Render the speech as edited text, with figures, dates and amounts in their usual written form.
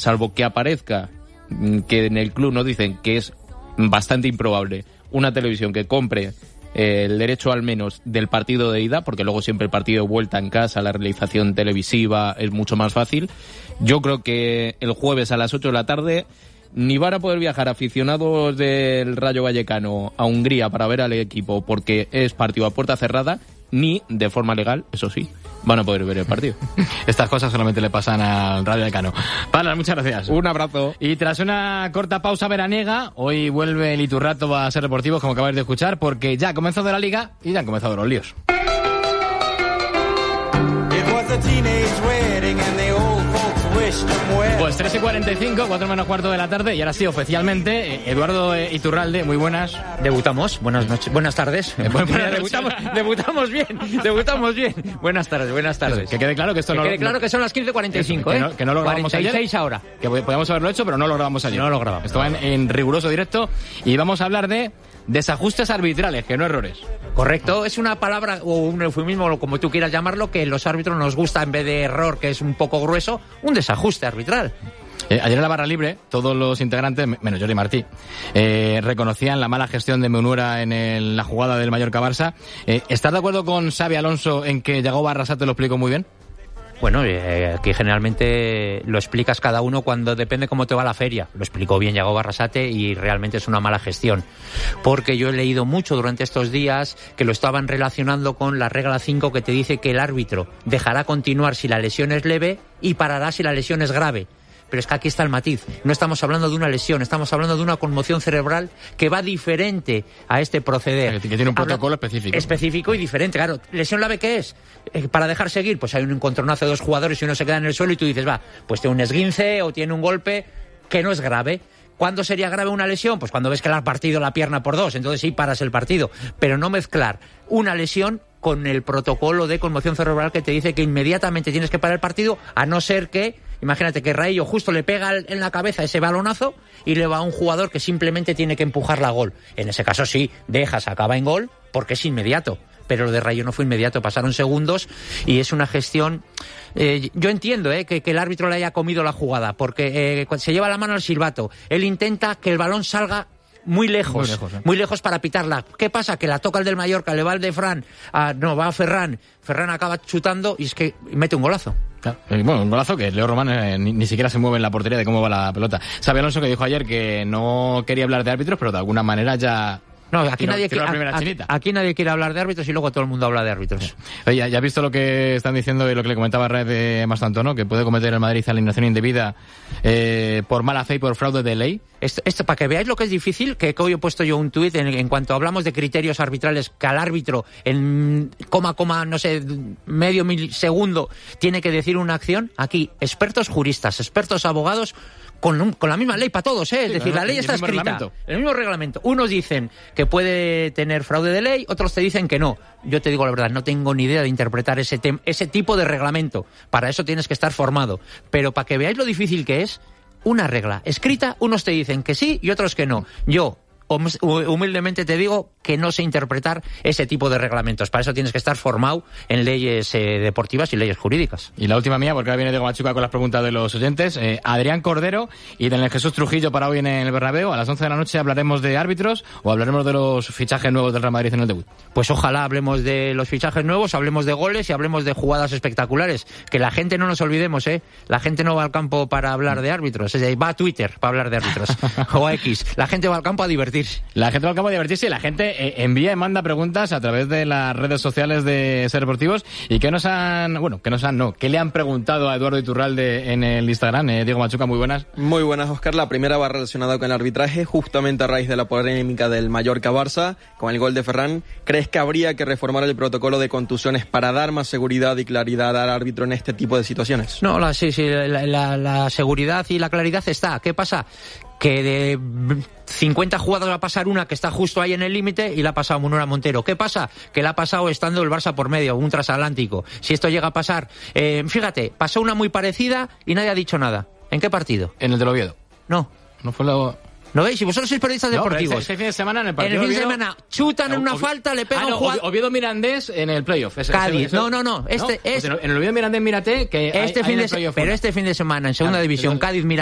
salvo que aparezca, que en el club nos dicen que es bastante improbable, una televisión que compre el derecho al menos del partido de ida, porque luego siempre el partido de vuelta en casa, la realización televisiva es mucho más fácil. Yo creo que el jueves a las 8 de la tarde ni van a poder viajar aficionados del Rayo Vallecano a Hungría para ver al equipo porque es partido a puerta cerrada, ni de forma legal, eso sí, van a poder ver el partido. Estas cosas solamente le pasan al Rayo Vallecano. Palas, muchas gracias. Un abrazo. Y tras una corta pausa veraniega, hoy vuelve el Iturrato a Ser Deportivos, como acabáis de escuchar, porque ya ha comenzado la Liga y ya han comenzado los líos. Pues 3:45, 4 menos cuarto de la tarde, y ahora sí, oficialmente, Eduardo Iturralde, muy buenas. Debutamos, buenas noches, buenas tardes. Debutamos bien. Buenas tardes. Que quede claro que esto claro que son las 15:45, que no lo grabamos 46 ayer. ahora. Que podíamos haberlo hecho, pero no lo grabamos ayer. No lo grabamos. Esto va en riguroso directo, y vamos a hablar de desajustes arbitrales, que no errores. Correcto, es una palabra o un eufemismo, como tú quieras llamarlo, que los árbitros nos gusta, en vez de error, que es un poco grueso, un desajuste arbitral. Ayer en la barra libre, todos los integrantes, menos Jordi Martí, reconocían la mala gestión de Menuera en la jugada del Mallorca-Barça. ¿Estás de acuerdo con Xavi Alonso en que Yago Barrasate lo explicó muy bien? Bueno, aquí generalmente lo explicas cada uno cuando depende cómo te va la feria. Lo explicó bien Yago Barrasate y realmente es una mala gestión. Porque yo he leído mucho durante estos días que lo estaban relacionando con la regla 5, que te dice que el árbitro dejará continuar si la lesión es leve y parará si la lesión es grave. Pero es que aquí está el matiz. No estamos hablando de una lesión, estamos hablando de una conmoción cerebral que va diferente a este proceder. Que tiene un protocolo específico. Específico y diferente, claro. ¿Lesión leve qué es? Para dejar seguir, pues hay un encontronazo de dos jugadores y uno se queda en el suelo y tú dices, pues tiene un esguince o tiene un golpe que no es grave. ¿Cuándo sería grave una lesión? Pues cuando ves que le has partido la pierna por dos, entonces sí paras el partido. Pero no mezclar una lesión con el protocolo de conmoción cerebral que te dice que inmediatamente tienes que parar el partido, a no ser que, imagínate que Raillo justo le pega en la cabeza ese balonazo y le va a un jugador que simplemente tiene que empujarla a gol. En ese caso sí, acaba en gol porque es inmediato. Pero lo de Rayo no fue inmediato, pasaron segundos y es una gestión... yo entiendo que el árbitro le haya comido la jugada, porque se lleva la mano al silbato. Él intenta que el balón salga muy lejos para pitarla. ¿Qué pasa? Que la toca el del Mallorca, le va el de Fran, va a Ferran acaba chutando y es que mete un golazo. Claro. Bueno, un golazo que Leo Román ni siquiera se mueve en la portería de cómo va la pelota. Xabi Alonso, que dijo ayer que no quería hablar de árbitros, pero de alguna manera ya... No, aquí nadie quiere hablar de árbitros y luego todo el mundo habla de árbitros. Oye, ya has visto lo que están diciendo y lo que le comentaba Red de Mastanto, ¿no? Que puede cometer el Madrid alineación indebida por mala fe y por fraude de ley. Esto para que veáis lo que es difícil, que hoy he puesto yo un tuit en cuanto hablamos de criterios arbitrales, que al árbitro en no sé, medio milisegundo tiene que decir una acción. Aquí, expertos juristas, expertos abogados, con la misma ley para todos, es decir, la ley está escrita, el mismo reglamento. Unos dicen que puede tener fraude de ley, otros te dicen que no. Yo te digo la verdad, no tengo ni idea de interpretar ese tipo de reglamento. Para eso tienes que estar formado. Pero para que veáis lo difícil que es, una regla escrita, unos te dicen que sí y otros que no. Yo humildemente te digo que no sé interpretar ese tipo de reglamentos. Para eso tienes que estar formado en leyes deportivas y leyes jurídicas. Y la última mía, porque ahora viene Diego Machuca con las preguntas de los oyentes. Adrián Cordero y Daniel Jesús Trujillo para hoy en el Bernabéu. A las 11 de la noche hablaremos de árbitros o hablaremos de los fichajes nuevos del Real Madrid en el debut. Pues ojalá hablemos de los fichajes nuevos, hablemos de goles y hablemos de jugadas espectaculares. Que la gente no nos olvidemos, la gente no va al campo para hablar de árbitros, va a Twitter para hablar de árbitros o a X. La gente va al campo a divertirse. La gente va al campo a divertirse y la gente envía y manda preguntas a través de las redes sociales de Ser Deportivos. ¿Y qué le han preguntado a Eduardo Iturralde en el Instagram? Diego Machuca, muy buenas. Muy buenas, Óscar. La primera va relacionada con el arbitraje, justamente a raíz de la polémica del Mallorca-Barça, con el gol de Ferran. ¿Crees que habría que reformar el protocolo de contusiones para dar más seguridad y claridad al árbitro en este tipo de situaciones? No, la seguridad y la claridad está. ¿Qué pasa? Que de 50 jugadas va a pasar una que está justo ahí en el límite y la ha pasado Munera Montero. ¿Qué pasa? Que la ha pasado estando el Barça por medio, un transatlántico. Si esto llega a pasar... fíjate, pasó una muy parecida y nadie ha dicho nada. ¿En qué partido? En el del Oviedo. No fue la... ¿Lo veis? Si vosotros sois periodistas deportivos. Ese fin de semana en el partido. En el fin de semana chutan en una falta, le pegan un jugador. Oviedo Mirandés en el playoff. Cádiz. No. Pues en el Oviedo Mirandés, mírate que este fin de semana en segunda división, Cádiz Mirandés.